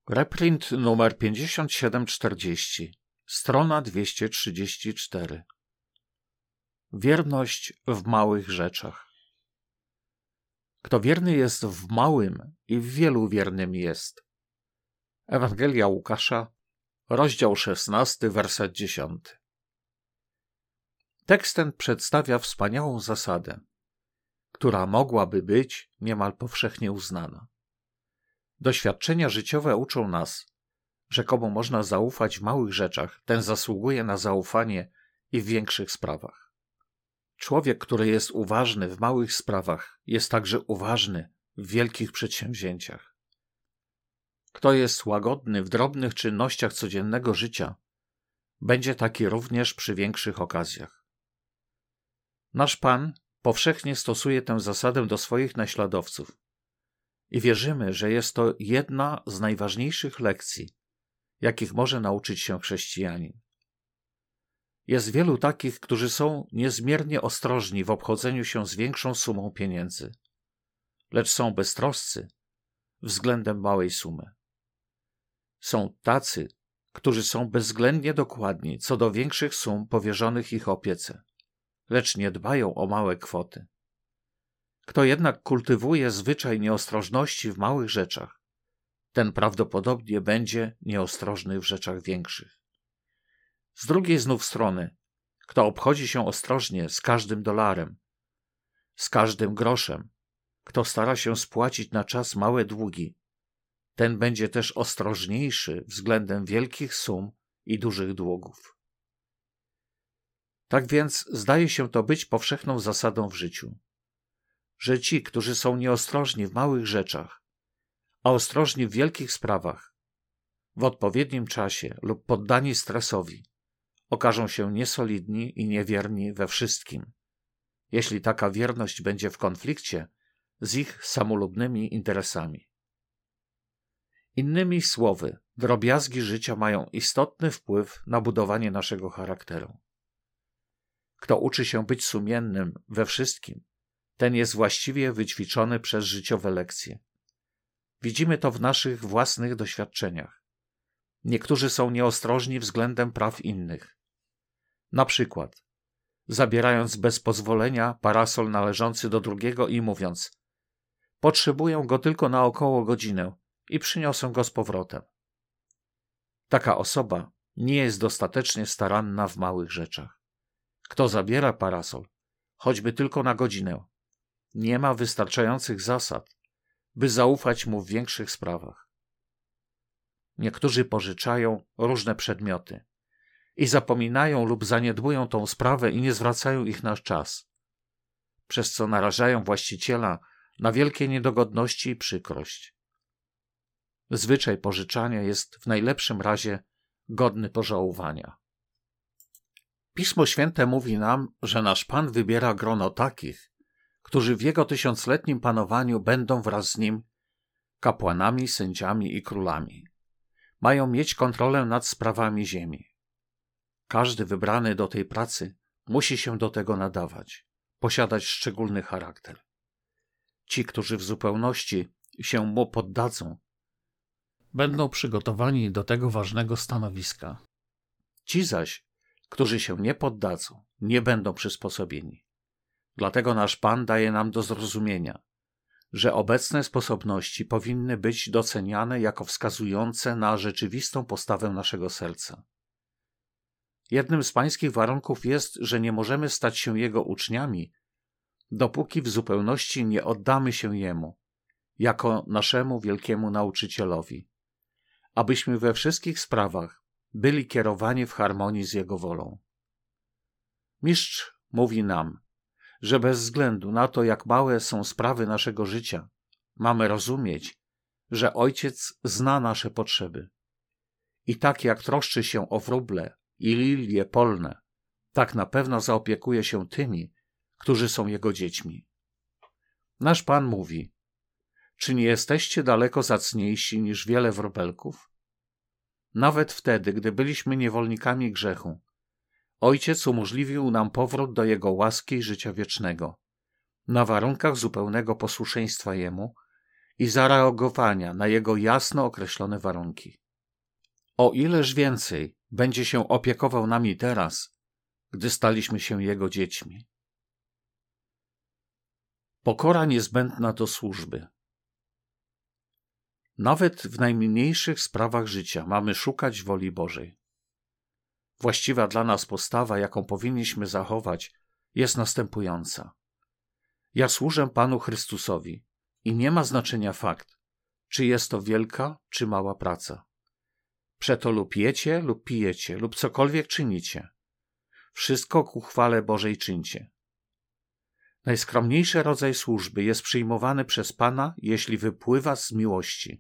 Reprint numer 5740, strona 234. Wierność w małych rzeczach. Kto wierny jest w małym i w wielu wiernym jest. Ewangelia Łukasza, rozdział 16, werset 10. Tekst ten przedstawia wspaniałą zasadę, która mogłaby być niemal powszechnie uznana. Doświadczenia życiowe uczą nas, że komu można zaufać w małych rzeczach, ten zasługuje na zaufanie i w większych sprawach. Człowiek, który jest uważny w małych sprawach, jest także uważny w wielkich przedsięwzięciach. Kto jest łagodny w drobnych czynnościach codziennego życia, będzie taki również przy większych okazjach. Nasz Pan powszechnie stosuje tę zasadę do swoich naśladowców i wierzymy, że jest to jedna z najważniejszych lekcji, jakich może nauczyć się chrześcijanin. Jest wielu takich, którzy są niezmiernie ostrożni w obchodzeniu się z większą sumą pieniędzy, lecz są beztroscy względem małej sumy. Są tacy, którzy są bezwzględnie dokładni co do większych sum powierzonych ich opiece, lecz nie dbają o małe kwoty. Kto jednak kultywuje zwyczaj nieostrożności w małych rzeczach, ten prawdopodobnie będzie nieostrożny w rzeczach większych. Z drugiej znów strony, kto obchodzi się ostrożnie z każdym dolarem, z każdym groszem, kto stara się spłacić na czas małe długi, ten będzie też ostrożniejszy względem wielkich sum i dużych długów. Tak więc zdaje się to być powszechną zasadą w życiu, że ci, którzy są nieostrożni w małych rzeczach, a ostrożni w wielkich sprawach, w odpowiednim czasie lub poddani stresowi, okażą się niesolidni i niewierni we wszystkim, jeśli taka wierność będzie w konflikcie z ich samolubnymi interesami. Innymi słowy, drobiazgi życia mają istotny wpływ na budowanie naszego charakteru. Kto uczy się być sumiennym we wszystkim, ten jest właściwie wyćwiczony przez życiowe lekcje. Widzimy to w naszych własnych doświadczeniach. Niektórzy są nieostrożni względem praw innych. Na przykład, zabierając bez pozwolenia parasol należący do drugiego i mówiąc: potrzebuję go tylko na około godzinę i przyniosę go z powrotem. Taka osoba nie jest dostatecznie staranna w małych rzeczach. Kto zabiera parasol, choćby tylko na godzinę, nie ma wystarczających zasad, by zaufać mu w większych sprawach. Niektórzy pożyczają różne przedmioty i zapominają lub zaniedbują tą sprawę i nie zwracają ich na czas, przez co narażają właściciela na wielkie niedogodności i przykrość. Zwyczaj pożyczania jest w najlepszym razie godny pożałowania. Pismo Święte mówi nam, że nasz Pan wybiera grono takich, którzy w Jego tysiącletnim panowaniu będą wraz z Nim kapłanami, sędziami i królami. Mają mieć kontrolę nad sprawami ziemi. Każdy wybrany do tej pracy musi się do tego nadawać, posiadać szczególny charakter. Ci, którzy w zupełności się Mu poddadzą, będą przygotowani do tego ważnego stanowiska. Ci zaś, którzy się nie poddadzą, nie będą przysposobieni. Dlatego nasz Pan daje nam do zrozumienia, że obecne sposobności powinny być doceniane jako wskazujące na rzeczywistą postawę naszego serca. Jednym z pańskich warunków jest, że nie możemy stać się Jego uczniami, dopóki w zupełności nie oddamy się Jemu, jako naszemu wielkiemu nauczycielowi, abyśmy we wszystkich sprawach byli kierowani w harmonii z Jego wolą. Mistrz mówi nam, że bez względu na to, jak małe są sprawy naszego życia, mamy rozumieć, że Ojciec zna nasze potrzeby. I tak jak troszczy się o wróble i lilie polne, tak na pewno zaopiekuje się tymi, którzy są Jego dziećmi. Nasz Pan mówi: czy nie jesteście daleko zacniejsi niż wiele wróbelków? Nawet wtedy, gdy byliśmy niewolnikami grzechu, Ojciec umożliwił nam powrót do Jego łaski i życia wiecznego, na warunkach zupełnego posłuszeństwa Jemu i zareagowania na Jego jasno określone warunki. O ileż więcej będzie się opiekował nami teraz, gdy staliśmy się Jego dziećmi. Pokora niezbędna do służby. Nawet w najmniejszych sprawach życia mamy szukać woli Bożej. Właściwa dla nas postawa, jaką powinniśmy zachować, jest następująca. Ja służę Panu Chrystusowi i nie ma znaczenia fakt, czy jest to wielka, czy mała praca. Przeto lub jecie, lub pijecie, lub cokolwiek czynicie. Wszystko ku chwale Bożej czyńcie. Najskromniejszy rodzaj służby jest przyjmowany przez Pana, jeśli wypływa z miłości.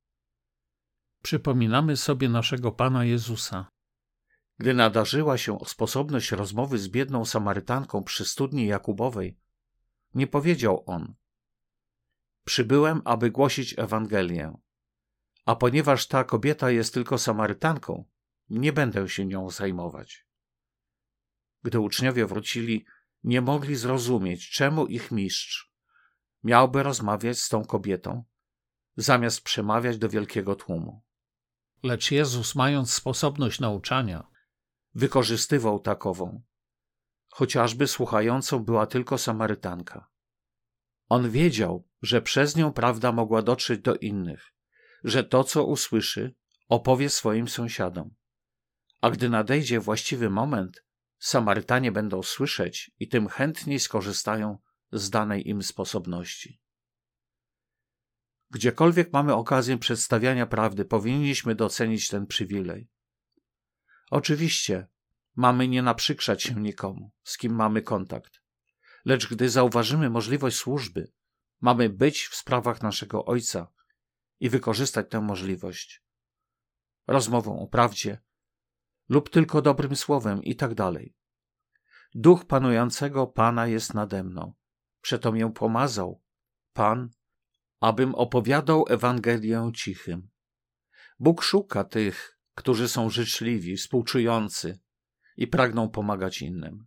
Przypominamy sobie naszego Pana Jezusa. Gdy nadarzyła się sposobność rozmowy z biedną Samarytanką przy studni Jakubowej, nie powiedział on: przybyłem, aby głosić Ewangelię, a ponieważ ta kobieta jest tylko Samarytanką, nie będę się nią zajmować. Gdy uczniowie wrócili, nie mogli zrozumieć, czemu ich mistrz miałby rozmawiać z tą kobietą, zamiast przemawiać do wielkiego tłumu. Lecz Jezus, mając sposobność nauczania, wykorzystywał takową, chociażby słuchającą była tylko Samarytanka. On wiedział, że przez nią prawda mogła dotrzeć do innych, że to, co usłyszy, opowie swoim sąsiadom. A gdy nadejdzie właściwy moment, Samarytanie będą słyszeć i tym chętniej skorzystają z danej im sposobności. Gdziekolwiek mamy okazję przedstawiania prawdy, powinniśmy docenić ten przywilej. Oczywiście mamy nie naprzykrzać się nikomu, z kim mamy kontakt, lecz gdy zauważymy możliwość służby, mamy być w sprawach naszego Ojca i wykorzystać tę możliwość. Rozmową o prawdzie lub tylko dobrym słowem i tak dalej. Duch panującego Pana jest nade mną. Przeto mię pomazał Pan, abym opowiadał Ewangelię cichym. Bóg szuka tych, którzy są życzliwi, współczujący i pragną pomagać innym.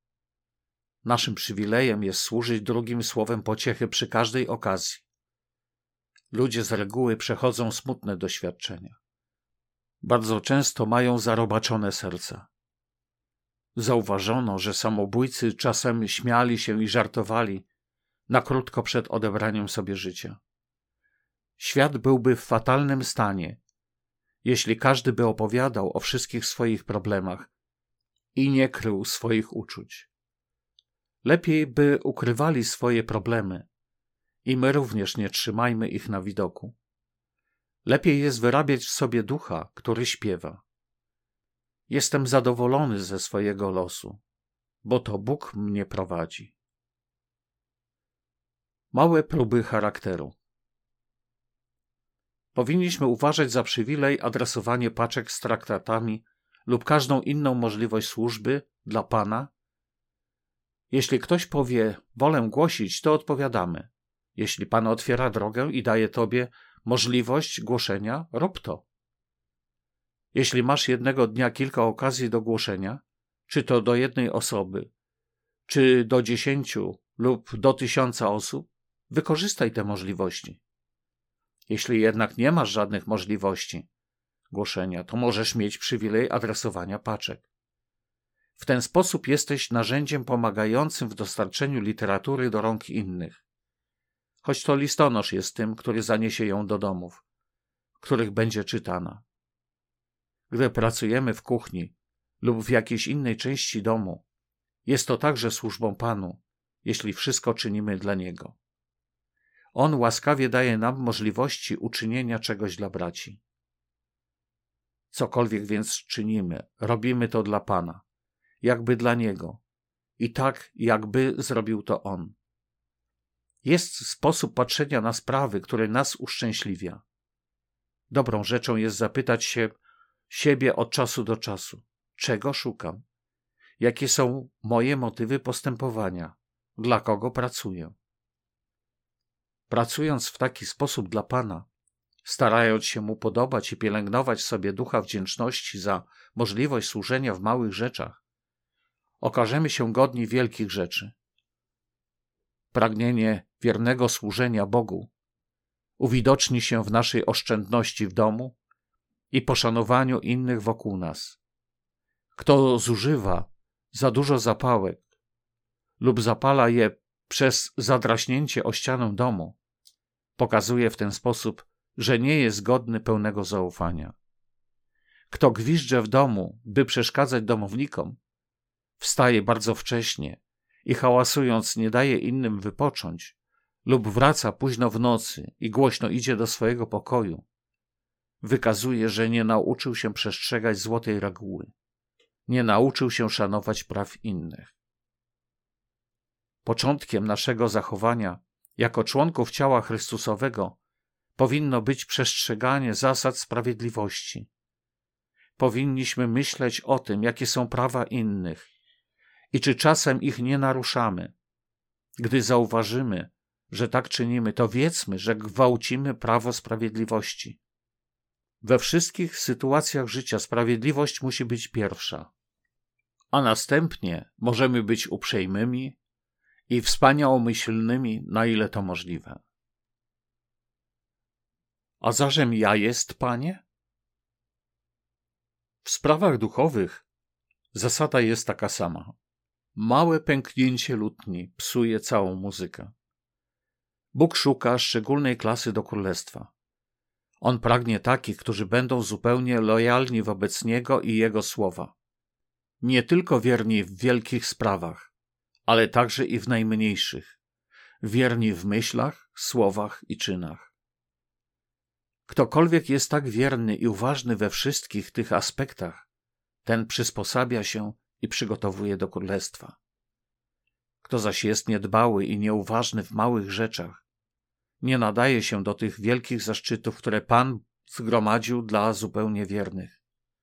Naszym przywilejem jest służyć drugim słowem pociechy przy każdej okazji. Ludzie z reguły przechodzą smutne doświadczenia. Bardzo często mają zarobaczone serca. Zauważono, że samobójcy czasem śmiali się i żartowali na krótko przed odebraniem sobie życia. Świat byłby w fatalnym stanie, jeśli każdy by opowiadał o wszystkich swoich problemach i nie krył swoich uczuć. Lepiej by ukrywali swoje problemy i my również nie trzymajmy ich na widoku. Lepiej jest wyrabiać w sobie ducha, który śpiewa. Jestem zadowolony ze swojego losu, bo to Bóg mnie prowadzi. Małe próby charakteru. Powinniśmy uważać za przywilej adresowanie paczek z traktatami lub każdą inną możliwość służby dla Pana. Jeśli ktoś powie, wolę głosić, to odpowiadamy. Jeśli Pan otwiera drogę i daje Tobie możliwość głoszenia, rób to. Jeśli masz jednego dnia kilka okazji do głoszenia, czy to do jednej osoby, czy do 10 lub do 1000 osób, wykorzystaj te możliwości. Jeśli jednak nie masz żadnych możliwości głoszenia, to możesz mieć przywilej adresowania paczek. W ten sposób jesteś narzędziem pomagającym w dostarczeniu literatury do rąk innych. Choć to listonosz jest tym, który zaniesie ją do domów, w których będzie czytana. Gdy pracujemy w kuchni lub w jakiejś innej części domu, jest to także służbą Panu, jeśli wszystko czynimy dla Niego. On łaskawie daje nam możliwości uczynienia czegoś dla braci. Cokolwiek więc czynimy, robimy to dla Pana, jakby dla Niego i tak, jakby zrobił to On. Jest sposób patrzenia na sprawy, który nas uszczęśliwia. Dobrą rzeczą jest zapytać się siebie od czasu do czasu, czego szukam, jakie są moje motywy postępowania, dla kogo pracuję. Pracując w taki sposób dla Pana, starając się Mu podobać i pielęgnować sobie ducha wdzięczności za możliwość służenia w małych rzeczach, okażemy się godni wielkich rzeczy. Pragnienie wiernego służenia Bogu uwidoczni się w naszej oszczędności w domu i poszanowaniu innych wokół nas. Kto zużywa za dużo zapałek lub zapala je przez zadraśnięcie o ścianę domu, pokazuje w ten sposób, że nie jest godny pełnego zaufania. Kto gwizdże w domu, by przeszkadzać domownikom, wstaje bardzo wcześnie i hałasując nie daje innym wypocząć, lub wraca późno w nocy i głośno idzie do swojego pokoju, wykazuje, że nie nauczył się przestrzegać złotej reguły, nie nauczył się szanować praw innych. Początkiem naszego zachowania jako członków ciała Chrystusowego powinno być przestrzeganie zasad sprawiedliwości. Powinniśmy myśleć o tym, jakie są prawa innych i czy czasem ich nie naruszamy. Gdy zauważymy, że tak czynimy, to wiedzmy, że gwałcimy prawo sprawiedliwości. We wszystkich sytuacjach życia sprawiedliwość musi być pierwsza, a następnie możemy być uprzejmymi i wspaniałomyślnymi, na ile to możliwe. A zażem ja jest, Panie? W sprawach duchowych zasada jest taka sama. Małe pęknięcie lutni psuje całą muzykę. Bóg szuka szczególnej klasy do królestwa. On pragnie takich, którzy będą zupełnie lojalni wobec Niego i Jego słowa. Nie tylko wierni w wielkich sprawach, ale także i w najmniejszych. Wierni w myślach, słowach i czynach. Ktokolwiek jest tak wierny i uważny we wszystkich tych aspektach, ten przysposabia się i przygotowuje do królestwa. Kto zaś jest niedbały i nieuważny w małych rzeczach, nie nadaje się do tych wielkich zaszczytów, które Pan zgromadził dla zupełnie wiernych.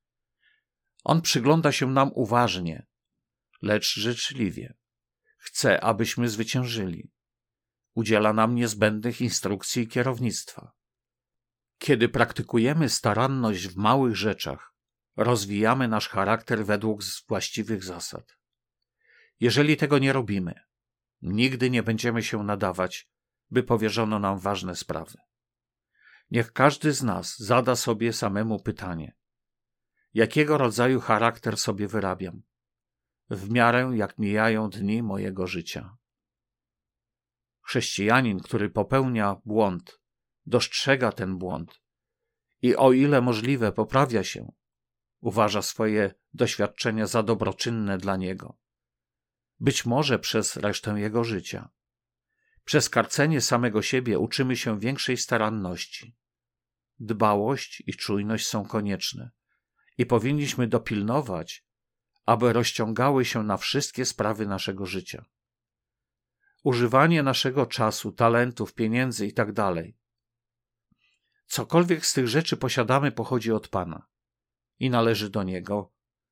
On przygląda się nam uważnie, lecz życzliwie. Chce, abyśmy zwyciężyli. Udziela nam niezbędnych instrukcji i kierownictwa. Kiedy praktykujemy staranność w małych rzeczach, rozwijamy nasz charakter według właściwych zasad. Jeżeli tego nie robimy, nigdy nie będziemy się nadawać, by powierzono nam ważne sprawy. Niech każdy z nas zada sobie samemu pytanie: jakiego rodzaju charakter sobie wyrabiam, w miarę jak mijają dni mojego życia? Chrześcijanin, który popełnia błąd, dostrzega ten błąd i o ile możliwe poprawia się, uważa swoje doświadczenia za dobroczynne dla niego. Być może przez resztę jego życia. Przez karcenie samego siebie uczymy się większej staranności. Dbałość i czujność są konieczne i powinniśmy dopilnować, aby rozciągały się na wszystkie sprawy naszego życia. Używanie naszego czasu, talentów, pieniędzy itd. Cokolwiek z tych rzeczy posiadamy, pochodzi od Pana i należy do Niego.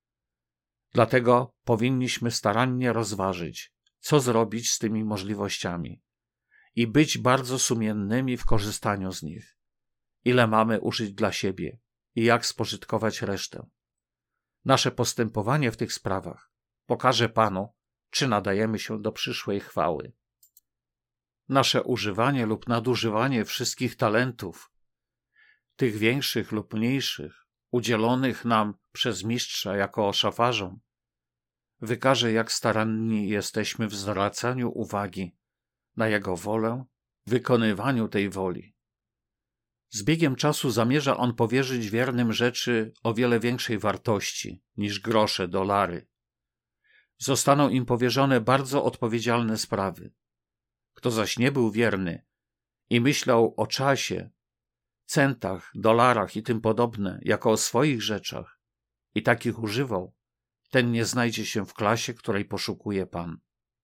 Dlatego powinniśmy starannie rozważyć, co zrobić z tymi możliwościami i być bardzo sumiennymi w korzystaniu z nich. Ile mamy użyć dla siebie i jak spożytkować resztę. Nasze postępowanie w tych sprawach pokaże Panu, czy nadajemy się do przyszłej chwały. Nasze używanie lub nadużywanie wszystkich talentów, tych większych lub mniejszych, udzielonych nam przez mistrza jako szafarzom, wykaże, jak staranni jesteśmy w zwracaniu uwagi na Jego wolę, wykonywaniu tej woli. Z biegiem czasu zamierza On powierzyć wiernym rzeczy o wiele większej wartości niż grosze, dolary. Zostaną im powierzone bardzo odpowiedzialne sprawy. Kto zaś nie był wierny i myślał o czasie, centach, dolarach i tym podobne jako o swoich rzeczach i takich używał, ten nie znajdzie się w klasie, której poszukuje Pan.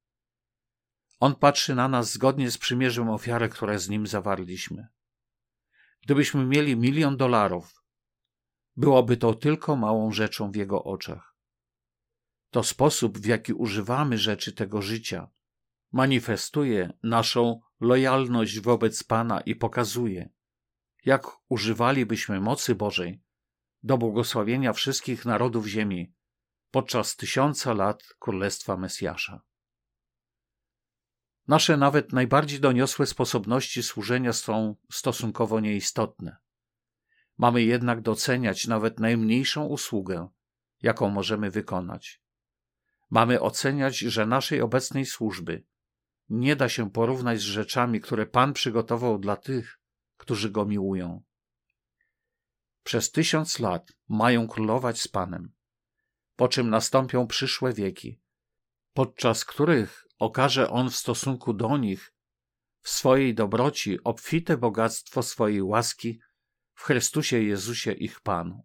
On patrzy na nas zgodnie z przymierzem ofiary, które z Nim zawarliśmy. Gdybyśmy mieli $1 000 000, byłoby to tylko małą rzeczą w Jego oczach. To sposób, w jaki używamy rzeczy tego życia, manifestuje naszą lojalność wobec Pana i pokazuje, jak używalibyśmy mocy Bożej do błogosławienia wszystkich narodów ziemi podczas 1000 lat Królestwa Mesjasza. Nasze nawet najbardziej doniosłe sposobności służenia są stosunkowo nieistotne. Mamy jednak doceniać nawet najmniejszą usługę, jaką możemy wykonać. Mamy oceniać, że naszej obecnej służby nie da się porównać z rzeczami, które Pan przygotował dla tych, którzy Go miłują. Przez 1000 lat mają królować z Panem, po czym nastąpią przyszłe wieki, podczas których okaże On w stosunku do nich w swojej dobroci obfite bogactwo swojej łaski w Chrystusie Jezusie ich Panu.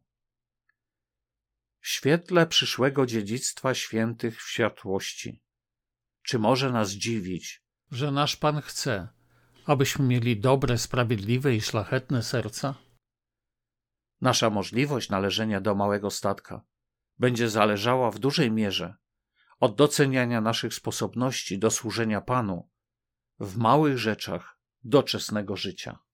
W świetle przyszłego dziedzictwa świętych w światłości, czy może nas dziwić, że nasz Pan chce, abyśmy mieli dobre, sprawiedliwe i szlachetne serca? Nasza możliwość należenia do małego statka będzie zależała w dużej mierze od doceniania naszych sposobności do służenia Panu w małych rzeczach doczesnego życia.